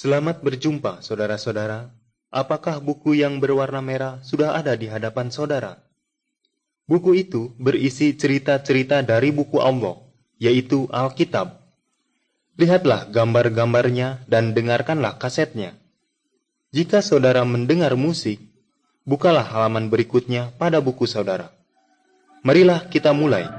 Selamat berjumpa, saudara-saudara. Apakah buku yang berwarna merah sudah ada di hadapan saudara? Buku itu berisi cerita-cerita dari buku Allah, yaitu Alkitab. Lihatlah gambar-gambarnya dan dengarkanlah kasetnya. Jika saudara mendengar musik, bukalah halaman berikutnya pada buku saudara. Marilah kita mulai.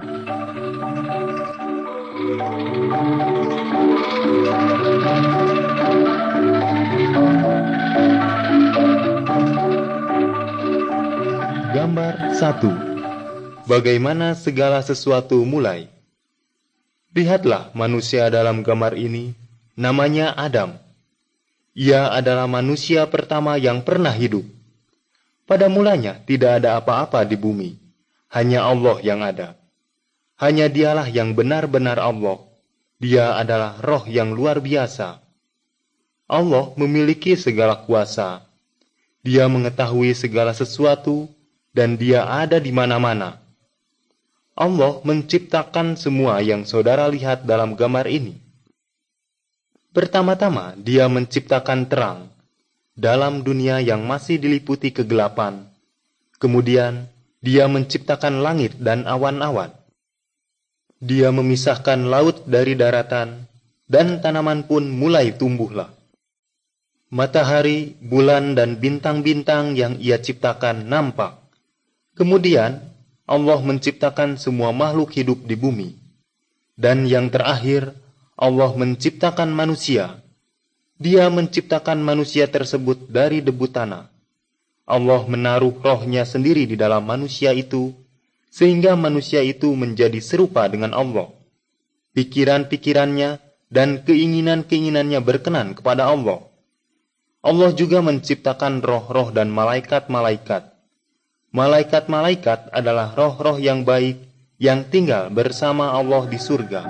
Gambar 1. Bagaimana segala sesuatu mulai. Lihatlah manusia dalam gambar ini, namanya Adam. Ia adalah manusia pertama yang pernah hidup. Pada mulanya tidak ada apa-apa di bumi, hanya Allah yang ada. Hanya dialah yang benar-benar Allah. Dia adalah roh yang luar biasa. Allah memiliki segala kuasa. Dia mengetahui segala sesuatu, dan dia ada di mana-mana. Allah menciptakan semua yang saudara lihat dalam gambar ini. Pertama-tama, dia menciptakan terang dalam dunia yang masih diliputi kegelapan. Kemudian, dia menciptakan langit dan awan-awan. Dia memisahkan laut dari daratan, dan tanaman pun mulai tumbuhlah. Matahari, bulan, dan bintang-bintang yang ia ciptakan nampak. Kemudian, Allah menciptakan semua makhluk hidup di bumi. Dan yang terakhir, Allah menciptakan manusia. Dia menciptakan manusia tersebut dari debu tanah. Allah menaruh rohnya sendiri di dalam manusia itu, sehingga manusia itu menjadi serupa dengan Allah. Pikiran-pikirannya dan keinginan-keinginannya berkenan kepada Allah. Allah juga menciptakan roh-roh dan malaikat-malaikat. Malaikat-malaikat adalah roh-roh yang baik yang tinggal bersama Allah di surga.